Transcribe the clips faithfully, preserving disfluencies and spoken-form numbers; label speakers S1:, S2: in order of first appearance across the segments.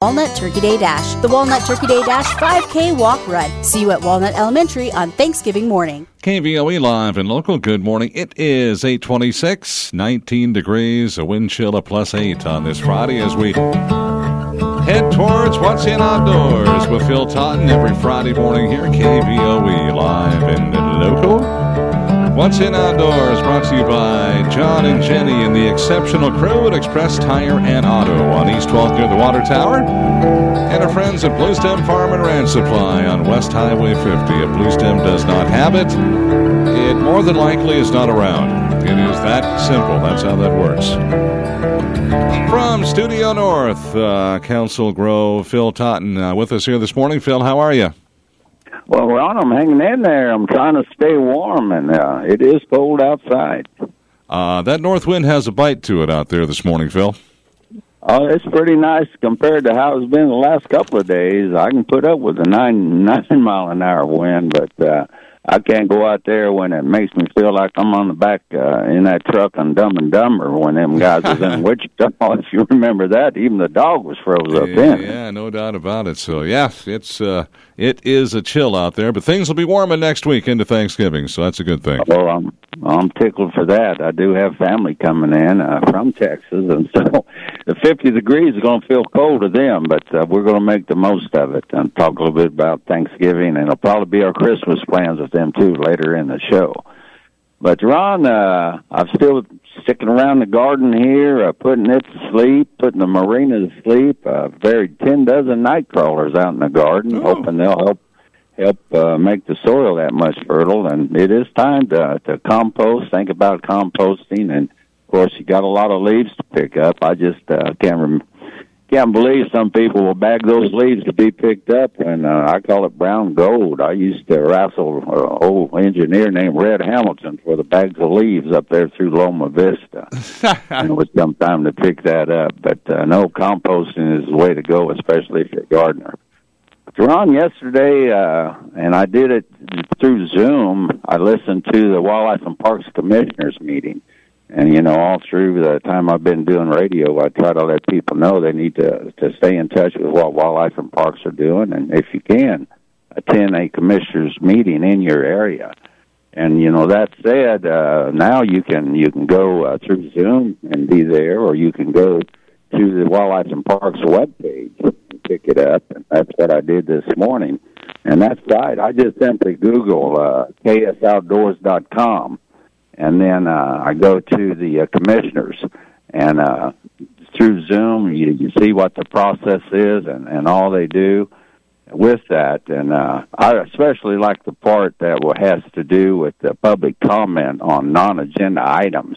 S1: Walnut Turkey Day Dash. The Walnut Turkey Day Dash five K Walk Run. See you at Walnut Elementary on Thanksgiving morning.
S2: K V O E live and local. Good morning. It is eight twenty-six, nineteen degrees, a wind chill of plus eight on this Friday as we head towards What's in Outdoors with Phil Totten every Friday morning here at K V O E live and local. What's in Outdoors brought to you by John and Jenny and the exceptional crew at Express Tire and Auto on East twelfth near the Water Tower. And our friends at Bluestem Farm and Ranch Supply on West Highway fifty. If Bluestem does not have it, it more than likely is not around. It is that simple. That's how that works. From Studio North, uh, Council Grove, Phil Totten uh, with us here this morning. Phil, how are you?
S3: Well, Ron, I'm hanging in there. I'm trying to stay warm, and uh, it is cold outside.
S2: Uh, that north wind has a bite to it out there this morning, Phil.
S3: Oh, it's pretty nice compared to how it's been the last couple of days. I can put up with a nine nine mile an hour wind, but uh, I can't go out there when it makes me feel like I'm on the back uh, in that truck on Dumb and Dumber when them guys was in Wichita. If you remember that, even the dog was froze up
S2: yeah,
S3: in.
S2: Yeah, no doubt about it. So, yeah, it's uh, it is a chill out there, but things will be warmer next week into Thanksgiving, so that's a good thing.
S3: Well, I'm, I'm tickled for that. I do have family coming in uh, from Texas, and so the fifty degrees is going to feel cold to them, but uh, we're going to make the most of it and talk a little bit about Thanksgiving, and it'll probably be our Christmas plans with them, too, later in the show. But, Ron, uh, I'm still sticking around the garden here, uh, putting it to sleep, putting the marina to sleep. Uh, buried ten dozen night crawlers out in the garden, oh. hoping they'll help help uh, make the soil that much fertile. And it is time to, to compost, think about composting. And, of course, you got a lot of leaves to pick up. I just uh, can't remember. Can't believe some people will bag those leaves to be picked up, and uh, I call it brown gold. I used to wrestle an old engineer named Red Hamilton for the bags of leaves up there through Loma Vista. And it was some time to pick that up. But uh, no, composting is the way to go, especially if you're a gardener. Ron, yesterday, uh, and I did it through Zoom, I listened to the Wildlife and Parks Commissioners meeting. And, you know, all through the time I've been doing radio, I try to let people know they need to, to stay in touch with what Wildlife and Parks are doing. And if you can, attend a commissioner's meeting in your area. And, you know, that said, uh, now you can you can go uh, through Zoom and be there, or you can go to the Wildlife and Parks webpage and pick it up. And that's what I did this morning. And that site, I just simply Google uh, K S outdoors dot com. And then uh, I go to the uh, commissioners, and uh, through Zoom, you, you see what the process is and, and all they do with that. And uh, I especially like the part that has to do with the public comment on non-agenda items.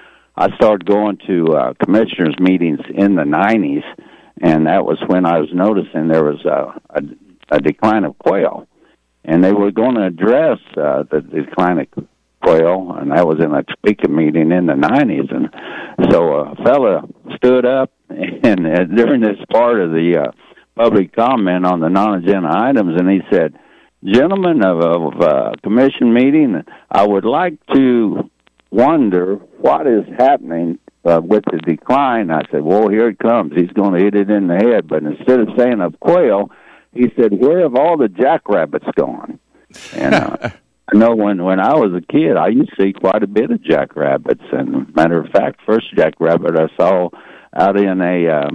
S3: I started going to uh, commissioners' meetings in the nineties, and that was when I was noticing there was a, a, a decline of quail. And they were going to address uh, the decline of quail, and that was in a Topeka meeting in the nineties. And so a fella stood up and uh, during this part of the uh, public comment on the non-agenda items, and he said, "Gentlemen of a uh, commission meeting, I would like to wonder what is happening uh, with the decline." I said, "Well, here it comes. He's going to hit it in the head." But instead of saying of quail, he said, "Where have all the jackrabbits gone?" And uh, I know when, when I was a kid, I used to see quite a bit of jackrabbits. And matter of fact, first jackrabbit I saw out in a uh,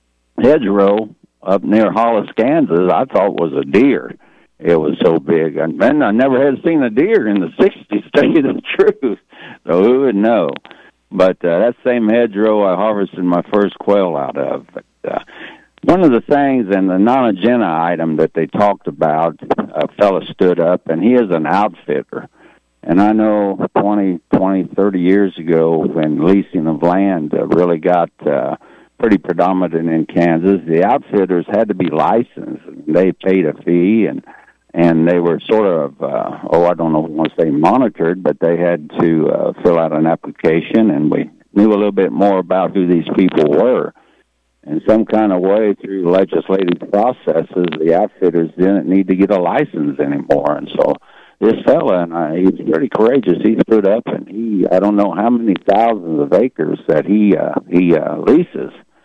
S3: hedgerow up near Hollis, Kansas, I thought was a deer. It was so big. And then I never had seen a deer in the sixties, to tell you the truth. So who would know? But uh, that same hedgerow I harvested my first quail out of. But, uh, one of the things in the non-agenda item that they talked about, a fellow stood up, and he is an outfitter. And I know twenty, twenty, thirty years ago when leasing of land uh, really got uh, pretty predominant in Kansas, the outfitters had to be licensed. They paid a fee, and and they were sort of, uh, oh, I don't know if I want to say monitored, but they had to uh, fill out an application, and we knew a little bit more about who these people were. In some kind of way, through legislative processes, the outfitters didn't need to get a license anymore. And so this fella, and I, he's pretty courageous, he stood up, and he, I don't know how many thousands of acres that he uh, he uh, leases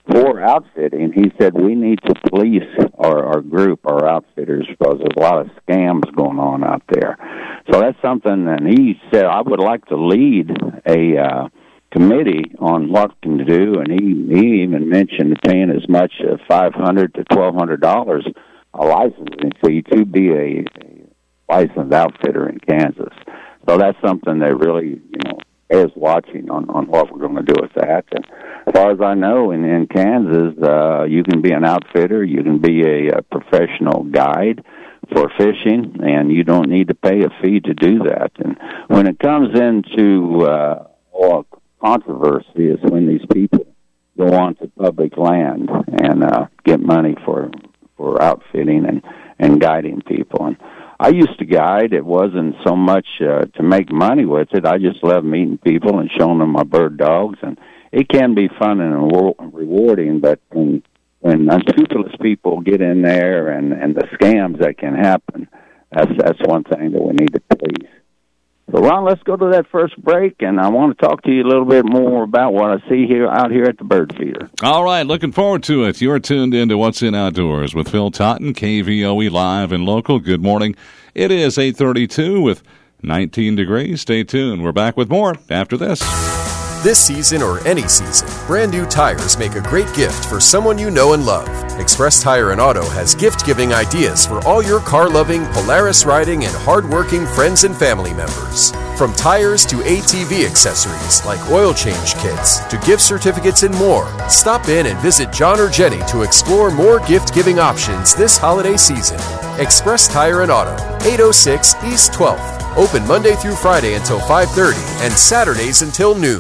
S3: for outfitting, he said we need to police our, our group, our outfitters, because there's a lot of scams going on out there. So that's something, and he said, I would like to lead a uh, committee on what can do, and he, he even mentioned paying as much as five hundred dollars to twelve hundred dollars a licensing fee to be a, a licensed outfitter in Kansas. So that's something that really, you know, is watching on, on what we're going to do with that. And as far as I know, in, in Kansas, uh, you can be an outfitter, you can be a, a professional guide for fishing, and you don't need to pay a fee to do that. And when it comes into uh, all controversy is when these people go onto public land and uh, get money for for outfitting and, and guiding people. And I used to guide. It wasn't so much uh, to make money with it. I just love meeting people and showing them my bird dogs. And it can be fun and rewarding, but when, when unscrupulous people get in there and, and the scams that can happen, that's, that's one thing that we need to police. So, Ron, let's go to that first break, and I want to talk to you a little bit more about what I see here out here at the bird feeder.
S2: All right, looking forward to it. You're tuned in to What's in Outdoors with Phil Totten, K V O E Live and Local. Good morning. It is eight thirty-two with nineteen degrees. Stay tuned. We're back with more after this.
S4: This season or any season, brand new tires make a great gift for someone you know and love. Express Tire and Auto has gift-giving ideas for all your car-loving, Polaris-riding, and hard-working friends and family members. From tires to A T V accessories like oil change kits to gift certificates and more, stop in and visit John or Jenny to explore more gift-giving options this holiday season. Express Tire and Auto, eight oh six East twelfth. Open Monday through Friday until five thirty and Saturdays until noon.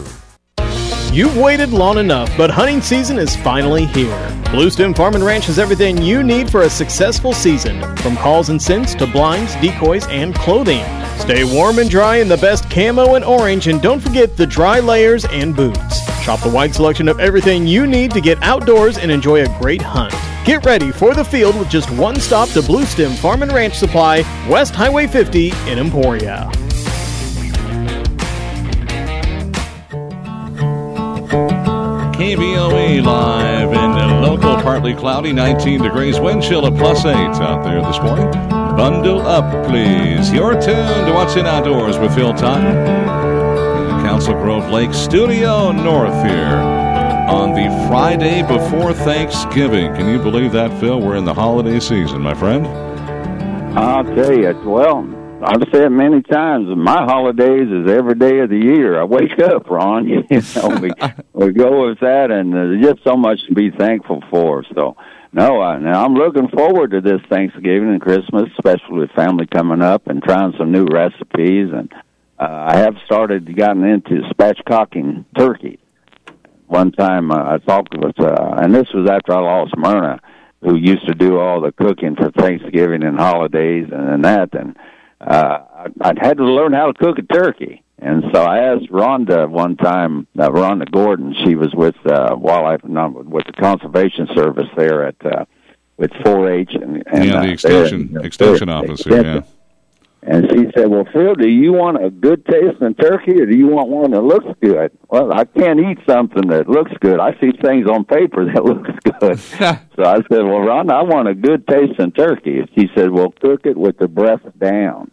S5: You've waited long enough, but hunting season is finally here. Blue Stem Farm and Ranch has everything you need for a successful season, from calls and scents to blinds, decoys, and clothing. Stay warm and dry in the best camo and orange, and don't forget the dry layers and boots. Shop the wide selection of everything you need to get outdoors and enjoy a great hunt. Get ready for the field with just one stop to Blue Stem Farm and Ranch Supply, West Highway fifty in Emporia.
S2: K V O E Live in the Local, partly cloudy, nineteen degrees, wind chill at plus eight out there this morning. Bundle up, please. You're tuned to What's in Outdoors with Phil Totten in the Council Grove Lake Studio North here on the Friday before Thanksgiving. Can you believe that, Phil? We're in the holiday season, my friend.
S3: I'll tell you, well, I've said it many times, my holidays is every day of the year. I wake up, Ron, you know, we, we go with that, and there's just so much to be thankful for. So, no, I, now I'm looking forward to this Thanksgiving and Christmas, especially with family coming up and trying some new recipes. And uh, I have started, gotten into spatchcocking turkey. One time uh, I talked with, uh, and this was after I lost Myrna, who used to do all the cooking for Thanksgiving and holidays and, and that, and Uh, I, I'd had to learn how to cook a turkey. And so I asked Rhonda one time, uh, Rhonda Gordon, she was with uh, Wildlife, not with the Conservation Service there at, uh, with four H. And, and,
S2: yeah, the
S3: uh,
S2: extension,
S3: there,
S2: extension
S3: there,
S2: office here, yeah.
S3: And she said, well, Phil, do you want a good tasting turkey or do you want one that looks good? Well, I can't eat something that looks good. I see things on paper that looks good. So I said, well, Ron, I want a good tasting turkey. She said, well, cook it with the breast down.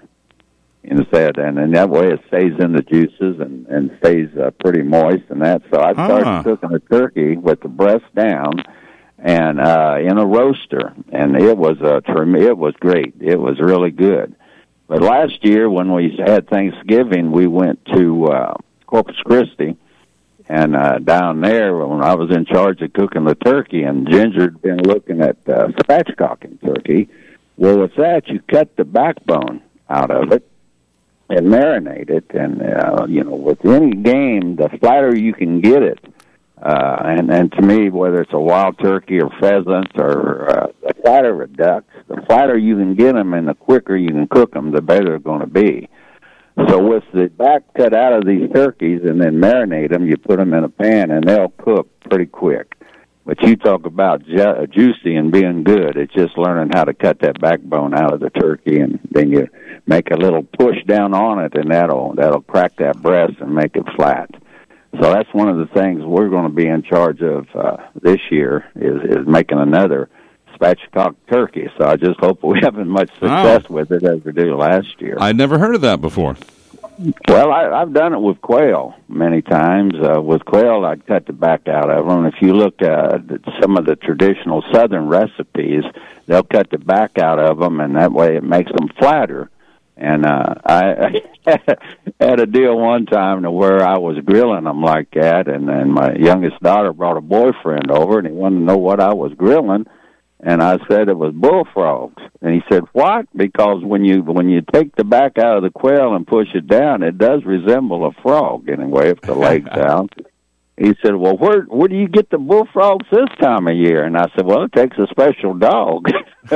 S3: And said, and in that way it stays in the juices and, and stays uh, pretty moist and that. So I started ah. cooking a turkey with the breast down and uh, in a roaster. And it was a, it was great. It was really good. But last year, when we had Thanksgiving, we went to uh, Corpus Christi, and uh, down there, when I was in charge of cooking the turkey, and Ginger had been looking at uh, spatchcocking turkey. Well, with that, you cut the backbone out of it and marinate it, and, uh, you know, with any game, the flatter you can get it, uh, and, and to me, whether it's a wild turkey or pheasant or uh, the flatter of ducks, the flatter you can get them and the quicker you can cook them, the better they're going to be. So with the back cut out of these turkeys and then marinate them, you put them in a pan and they'll cook pretty quick. But you talk about ju- juicy and being good, it's just learning how to cut that backbone out of the turkey, and then you make a little push down on it, and that'll that'll crack that breast and make it flat. So that's one of the things we're going to be in charge of uh, this year is, is making another spatchcock turkey. So I just hope we haven't much success wow. with it as we did last year.
S2: I'd never heard of that before.
S3: Well, I, I've done it with quail many times. Uh, with quail, I'd cut the back out of them. If you look at some of the traditional southern recipes, they'll cut the back out of them, and that way it makes them flatter. And uh, I, I had a deal one time to where I was grilling them like that, and then my youngest daughter brought a boyfriend over, and he wanted to know what I was grilling. And I said it was bullfrogs. And he said, what? Because when you when you take the back out of the quail and push it down, it does resemble a frog anyway, if the leg's out. He said, well, where where do you get the bullfrogs this time of year? And I said, well, it takes a special dog.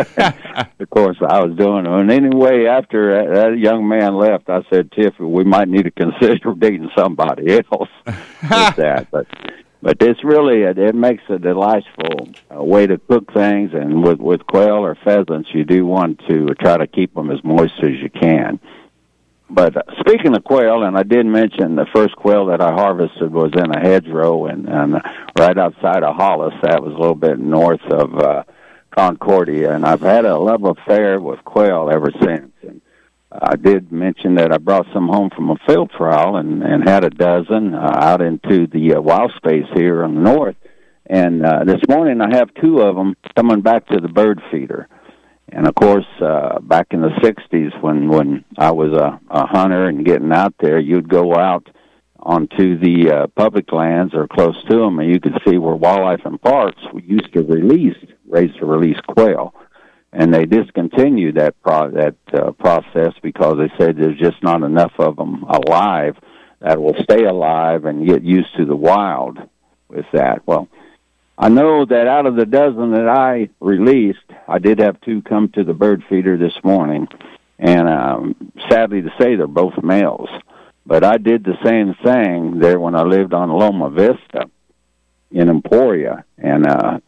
S3: Of course, I was doing it. And anyway, after that, that young man left, I said, Tiff, we might need to consider dating somebody else with that. But But it's really, a, it makes a delightful uh, way to cook things, and with, with quail or pheasants, you do want to try to keep them as moist as you can. But uh, speaking of quail, and I did mention the first quail that I harvested was in a hedgerow and, and right outside of Hollis. That was a little bit north of uh, Concordia, and I've had a love affair with quail ever since. And I did mention that I brought some home from a field trial and, and had a dozen uh, out into the uh, wild space here in the north. And uh, this morning I have two of them coming back to the bird feeder. And, of course, uh, back in the sixties when, when I was a, a hunter and getting out there, you'd go out onto the uh, public lands or close to them, and you could see where Wildlife and Parks used to release, raise to release quail. And they discontinued that pro- that uh, process because they said there's just not enough of them alive that will stay alive and get used to the wild with that. Well, I know that out of the dozen that I released, I did have two come to the bird feeder this morning, and um, sadly to say, they're both males. But I did the same thing there when I lived on Loma Vista in Emporia, and uh,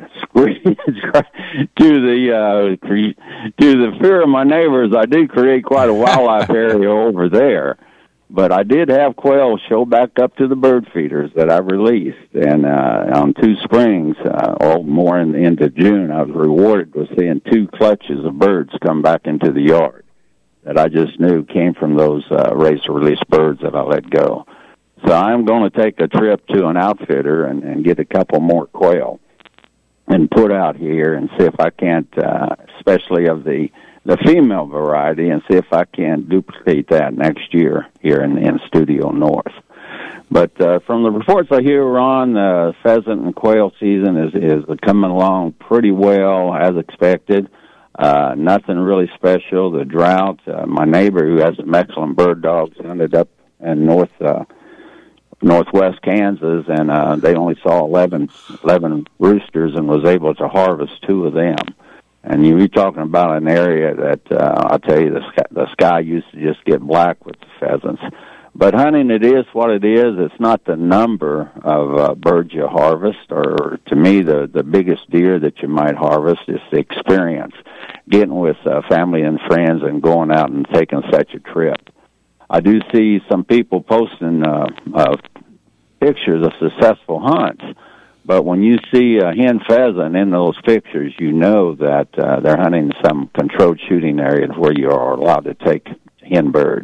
S3: to the uh, cre- to the fear of my neighbors, I did create quite a wildlife area over there. But I did have quail show back up to the bird feeders that I released, and uh, on two springs, uh, or more in, into June, I was rewarded with seeing two clutches of birds come back into the yard that I just knew came from those uh, raised-to-release birds that I let go. So I'm going to take a trip to an outfitter and, and get a couple more quail and put out here and see if I can't, uh, especially of the, the female variety, and see if I can duplicate that next year here in, in Studio North. But uh, from the reports I hear, Ron, uh, pheasant and quail season is, is coming along pretty well as expected. Uh, nothing really special. The drought, uh, my neighbor who has some excellent bird dogs ended up in North uh northwest Kansas, and uh, they only saw eleven, eleven roosters and was able to harvest two of them. And you're talking about an area that, uh, I'll tell you, the sky, the sky used to just get black with the pheasants. But hunting, it is what it is. It's not the number of uh, birds you harvest, or to me, the, the biggest deer that you might harvest is the experience, getting with uh, family and friends and going out and taking such a trip. I do see some people posting uh, uh, pictures of successful hunts, but when you see a hen pheasant in those pictures, you know that uh, they're hunting some controlled shooting areas where you are allowed to take hen birds.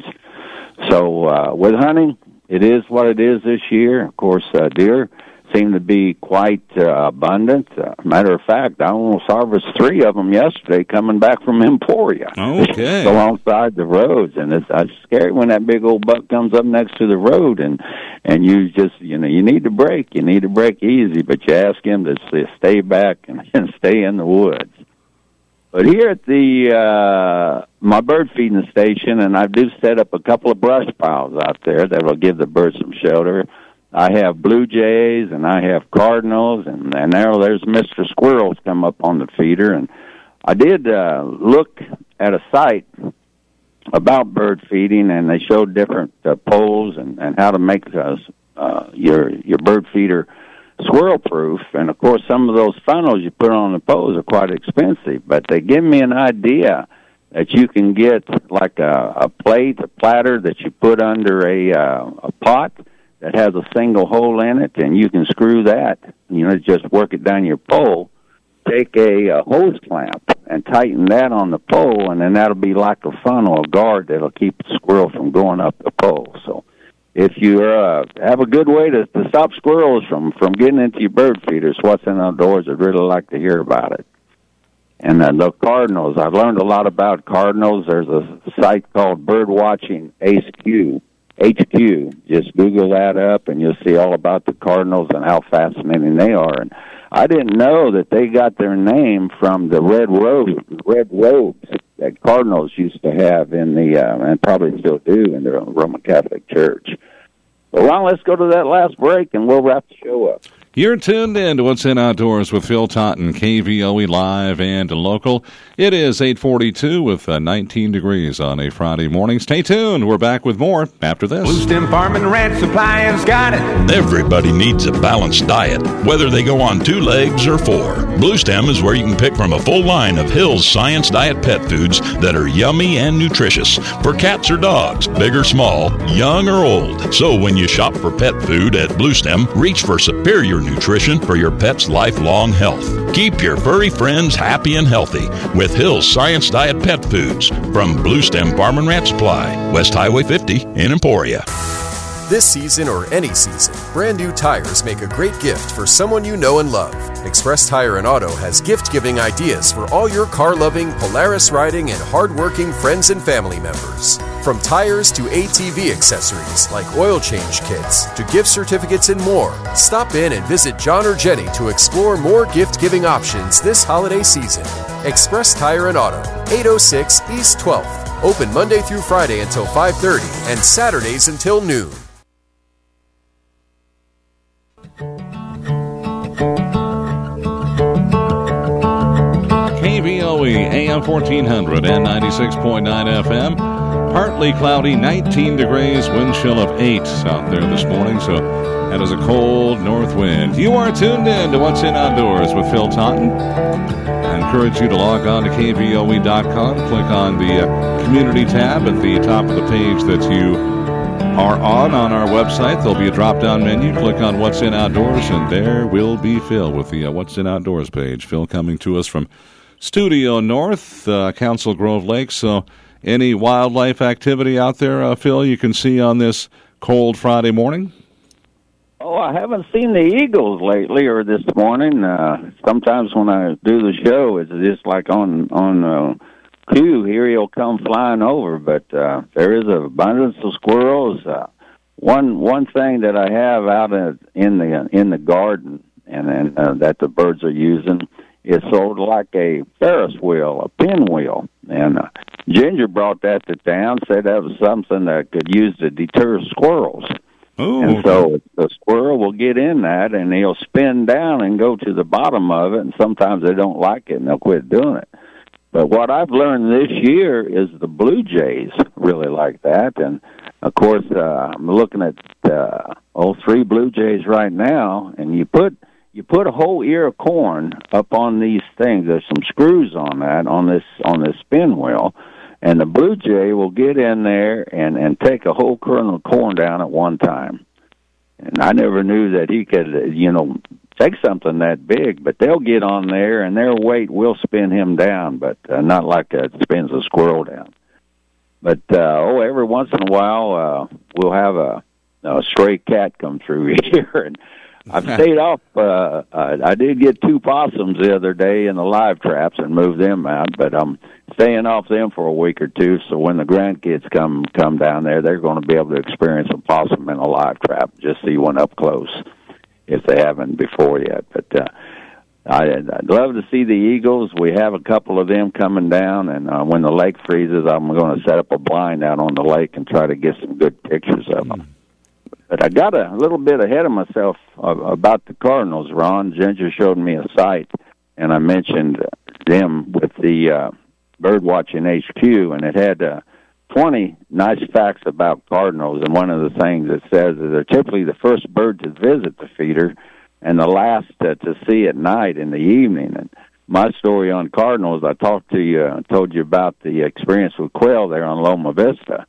S3: So uh, with hunting, it is what it is this year. Of course, uh, deer seem to be quite uh, abundant. Uh, matter of fact, I almost harvested three of them yesterday coming back from Emporia.
S2: Okay.
S3: Alongside the roads, and it's, it's scary when that big old buck comes up next to the road, and and you just, you know, you need to break. You need to break easy, but you ask him to stay back and, and stay in the woods. But here at the uh, my bird feeding station, and I do set up a couple of brush piles out there that will give the birds some shelter. I have blue jays, and I have cardinals, and, and there, there's Mister Squirrels come up on the feeder. And I did uh, look at a site about bird feeding, and they showed different uh, poles and, and how to make uh, uh, your your bird feeder squirrel-proof. And, of course, some of those funnels you put on the poles are quite expensive, but they give me an idea that you can get like a, a plate, a platter that you put under a, uh, a pot that has a single hole in it, and you can screw that. You know, just work it down your pole. Take a, a hose clamp and tighten that on the pole, and then that'll be like a funnel, a guard that'll keep the squirrel from going up the pole. So if you uh, have a good way to, to stop squirrels from, from getting into your bird feeders, What's In Outdoors would really like to hear about it. And uh, the cardinals, I've learned a lot about cardinals. There's a site called Birdwatching H Q. H Q. Just Google that up, and you'll see all about the cardinals and how fascinating they are. And I didn't know that they got their name from the red robe, red robes that cardinals used to have in the, uh, and probably still do in the Roman Catholic Church. So, well, let's go to that last break, and we'll wrap the show up.
S2: You're tuned in to What's In Outdoors with Phil Totten, K V O E live and local. It is eight forty-two with uh, nineteen degrees on a Friday morning. Stay tuned. We're back with more after this.
S6: Blue Stem Farm and Ranch Supply has got it.
S7: Everybody needs a balanced diet, whether they go on two legs or four. Blue Stem is where you can pick from a full line of Hill's Science Diet pet foods that are yummy and nutritious for cats or dogs, big or small, young or old. So when you shop for pet food at Blue Stem, reach for superior nutrition for your pet's lifelong health. Keep your furry friends happy and healthy with Hill's Science Diet pet foods from Blue Stem Farm and Ranch Supply, West Highway fifty in Emporia.
S4: This season or any season, brand new tires make a great gift for someone you know and love. Express Tire and Auto has gift-giving ideas for all your car-loving, Polaris-riding, and hard-working friends and family members. From tires to A T V accessories like oil change kits to gift certificates and more, stop in and visit John or Jenny to explore more gift-giving options this holiday season. Express Tire and Auto, eight oh six East twelfth. Open Monday through Friday until five thirty and Saturdays until noon.
S2: K V O E, A M fourteen hundred and ninety-six point nine F M. Partly cloudy, nineteen degrees, wind chill of eight out there this morning, so that is a cold north wind. You are tuned in to What's In Outdoors with Phil Totten. I encourage you to log on to K V O E dot com, click on the uh, community tab at the top of the page that you are on on our website. There'll be a drop-down menu. Click on What's In Outdoors, and there will be Phil with the uh, What's In Outdoors page. Phil coming to us from Studio North, uh, Council Grove Lake. So any wildlife activity out there, uh, Phil, you can see on this cold Friday morning?
S3: Oh, I haven't seen the eagles lately or this morning. Uh, sometimes when I do the show, it's just like on on uh, cue here, he'll come flying over. But uh, there is an abundance of squirrels. Uh, one one thing that I have out in, in the in the garden and, and uh, that the birds are using is sort of like a Ferris wheel, a pinwheel. And uh, Ginger brought that to town, said that was something that could use to deter squirrels.
S2: Ooh.
S3: And so the squirrel will get in that, and he'll spin down and go to the bottom of it, and sometimes they don't like it, and they'll quit doing it. But what I've learned this year is the blue jays really like that. And, of course, uh, I'm looking at uh, all three blue jays right now, and you put you put a whole ear of corn up on these things. There's some screws on that, on this on this spin wheel, and the blue jay will get in there and, and take a whole kernel of corn down at one time. And I never knew that he could, you know, take something that big, but they'll get on there, and their weight will spin him down, but uh, not like it spins a squirrel down. But, uh, oh, every once in a while, uh, we'll have a, a stray cat come through here, and I've stayed off. Uh, uh, I did get two possums the other day in the live traps and moved them out, but I'm staying off them for a week or two, so when the grandkids come come down there, they're going to be able to experience a possum in a live trap, just see one up close if they haven't before yet. But uh, I, I'd love to see the eagles. We have a couple of them coming down, and uh, when the lake freezes, I'm going to set up a blind out on the lake and try to get some good pictures of them. But I got a little bit ahead of myself about the cardinals, Ron. Ginger showed me a site, and I mentioned them with the uh, Birdwatching H Q, and it had uh, twenty nice facts about cardinals. And one of the things it says is they're typically the first bird to visit the feeder and the last uh, to see at night in the evening. And my story on cardinals, I talked to you, uh, told you about the experience with quail there on Loma Vista.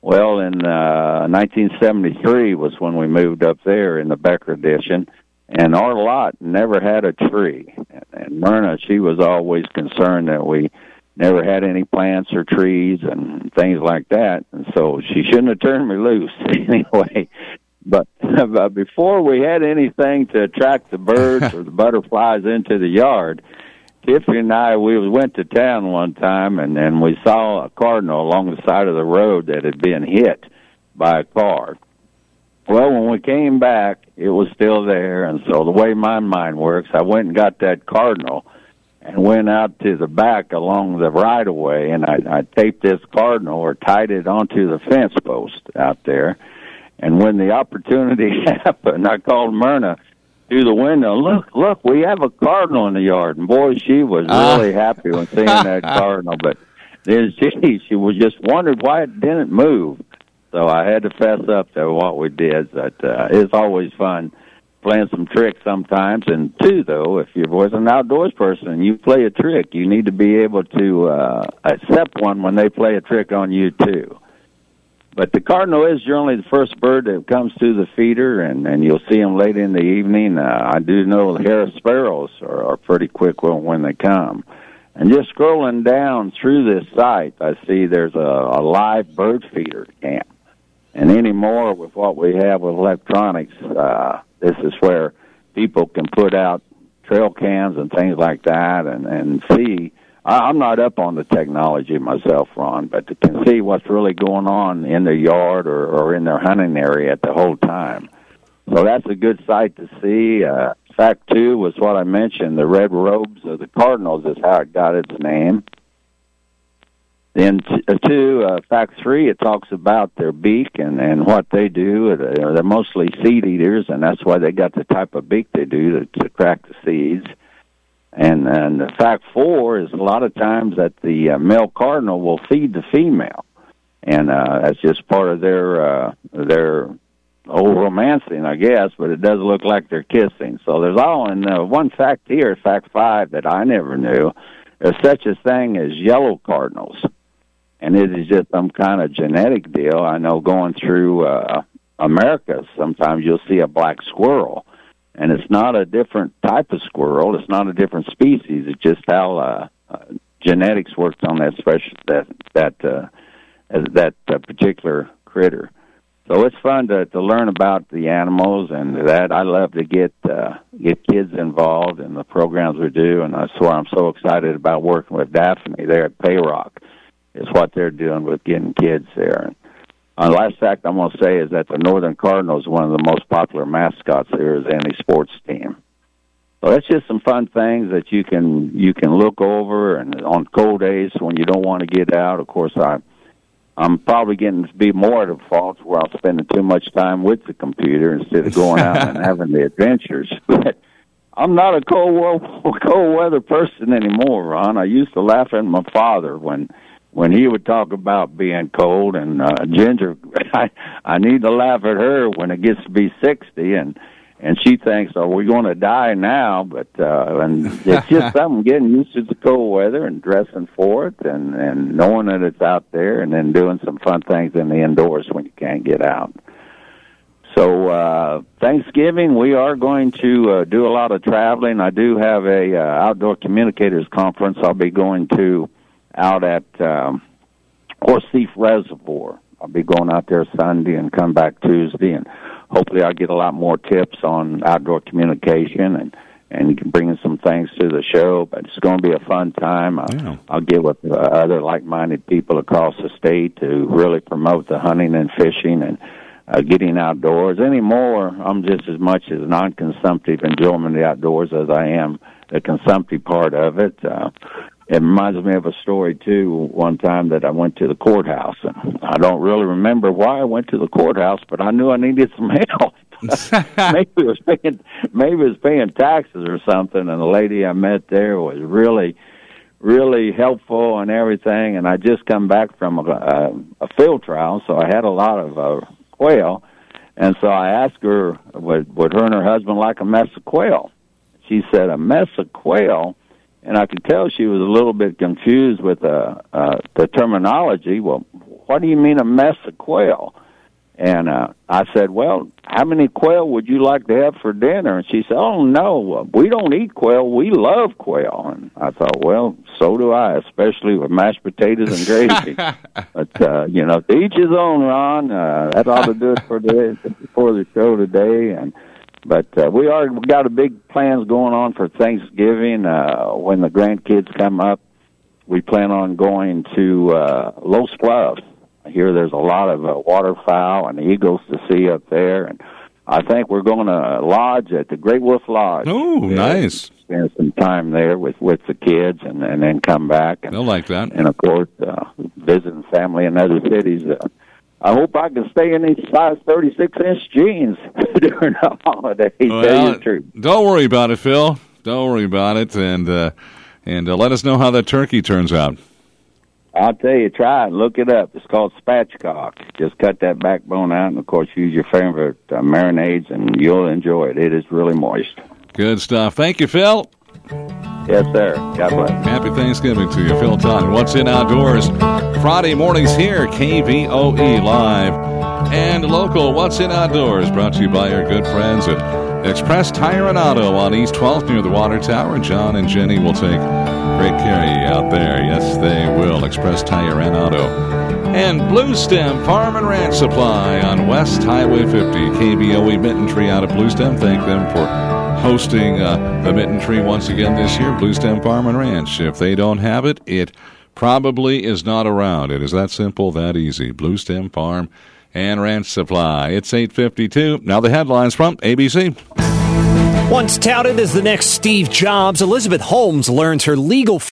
S3: Well, in uh, nineteen seventy-three was when we moved up there in the Becker Edition, and our lot never had a tree. And Myrna, she was always concerned that we never had any plants or trees and things like that, and so she shouldn't have turned me loose anyway. But, but before we had anything to attract the birds or the butterflies into the yard, Tiffany and I, we went to town one time, and, and we saw a cardinal along the side of the road that had been hit by a car. Well, when we came back, it was still there, and so the way my mind works, I went and got that cardinal and went out to the back along the right-of-way, and I, I taped this cardinal or tied it onto the fence post out there. And when the opportunity happened, I called Myrna through the window, look, look, we have a cardinal in the yard. And, boy, she was really uh. happy when seeing that cardinal. But then she, she was just wondered why it didn't move. So I had to fess up to what we did. But uh, it's always fun playing some tricks sometimes. And, two, though, if you're was an outdoors person and you play a trick, you need to be able to uh, accept one when they play a trick on you, too. But the cardinal is generally the first bird that comes to the feeder, and, and you'll see them late in the evening. Uh, I do know the Harris sparrows are, are pretty quick when, when they come. And just scrolling down through this site, I see there's a, a live bird feeder camp. And anymore with what we have with electronics, uh, this is where people can put out trail cams and things like that and, and see. I'm not up on the technology myself, Ron, but to can see what's really going on in their yard or, or in their hunting area at the whole time. So that's a good sight to see. Uh, fact two was what I mentioned, the red robes of the cardinals is how it got its name. Then t- uh, two, uh, fact three, it talks about their beak and, and what they do. They're, they're mostly seed eaters, and that's why they got the type of beak they do to, to crack the seeds. And, and the fact four is a lot of times that the uh, male cardinal will feed the female, and uh, that's just part of their uh, their old romancing, I guess. But it does look like they're kissing. So there's all in uh, one fact here, fact five, that I never knew. There's such a thing as yellow cardinals, and it is just some kind of genetic deal. I know going through uh, America, sometimes you'll see a black squirrel. And it's not a different type of squirrel. It's not a different species. It's just how uh, uh, genetics works on that special that that uh, that uh, particular critter. So it's fun to to learn about the animals and that. I love to get uh, get kids involved in the programs we do, and that's why I'm so excited about working with Daphne there at Payrock. Is what they're doing with getting kids there. Uh, the last fact I'm going to say is that the Northern Cardinal is one of the most popular mascots there is any sports team. So that's just some fun things that you can you can look over, and on cold days when you don't want to get out. Of course, I I'm probably getting to be more at a fault where I'm spending too much time with the computer instead of going out and having the adventures. But I'm not a cold cold weather person anymore, Ron. I used to laugh at my father when. When he would talk about being cold, and uh, Ginger, I, I need to laugh at her when it gets to be sixty, and and she thinks, "Are we going to die now?" But uh, and it's just something getting used to the cold weather and dressing for it, and and knowing that it's out there, and then doing some fun things in the indoors when you can't get out. So uh, Thanksgiving, we are going to uh, do a lot of traveling. I do have a uh, outdoor communicators conference I'll be going to out at um, Horsethief Reservoir. I'll be going out there Sunday and come back Tuesday, and hopefully I'll get a lot more tips on outdoor communication and, and bringing some things to the show. But it's going to be a fun time.
S2: Yeah.
S3: I'll get with uh, other like-minded people across the state to really promote the hunting and fishing and uh, getting outdoors. Anymore, I'm just as much as non-consumptive enjoyment of the outdoors as I am the consumptive part of it. Uh, It reminds me of a story, too, one time that I went to the courthouse. And I don't really remember why I went to the courthouse, but I knew I needed some help. maybe it was paying, maybe it was paying taxes or something, and the lady I met there was really, really helpful and everything. And I just come back from a, a, a field trial, so I had a lot of uh, quail. And so I asked her, would, would her and her husband like a mess of quail? She said, a mess of quail? And I could tell she was a little bit confused with uh, uh, the terminology. Well, what do you mean a mess of quail? And uh, I said, well, how many quail would you like to have for dinner? And she said, oh, no, we don't eat quail. We love quail. And I thought, well, so do I, especially with mashed potatoes and gravy. But, uh, you know, to each his own, Ron. Uh, that ought to do it for the, for the show today. And But uh, we are we got a big plans going on for Thanksgiving. Uh, when the grandkids come up, we plan on going to uh, Los Bluffs. I hear there's a lot of uh, waterfowl and eagles to see up there, and I think we're going to lodge at the Great Wolf Lodge.
S2: Oh, nice.
S3: Spend some time there with, with the kids, and, and then come back. And,
S2: They'll like that.
S3: And, of course, uh, visiting family in other cities. Uh, I hope I can stay in these size thirty-six inch jeans during the holidays.
S2: Well, don't worry about it, Phil. Don't worry about it, and, uh, and uh, let us know how that turkey turns out.
S3: I'll tell you, try it and look it up. It's called spatchcock. Just cut that backbone out and, of course, use your favorite uh, marinades, and you'll enjoy it. It is really moist.
S2: Good stuff. Thank you, Phil.
S3: Yes, sir. God bless.
S2: Happy Thanksgiving to you, Phil Todd. What's in Outdoors? Friday mornings here, K V O E Live and local. What's in Outdoors? Brought to you by our good friends at Express Tire and Auto on East twelfth near the Water Tower. John and Jenny will take great care of you out there. Yes, they will. Express Tire and Auto. And Blue Stem Farm and Ranch Supply on West Highway fifty. K B O E Mitten Tree out of Blue Stem. Thank them for hosting uh, the Mitten Tree once again this year. Blue Stem Farm and Ranch. If they don't have it, it probably is not around. It is that simple, that easy. Blue Stem Farm and Ranch Supply. It's eight fifty-two. Now the headlines from A B C.
S8: Once touted as the next Steve Jobs, Elizabeth Holmes learns her legal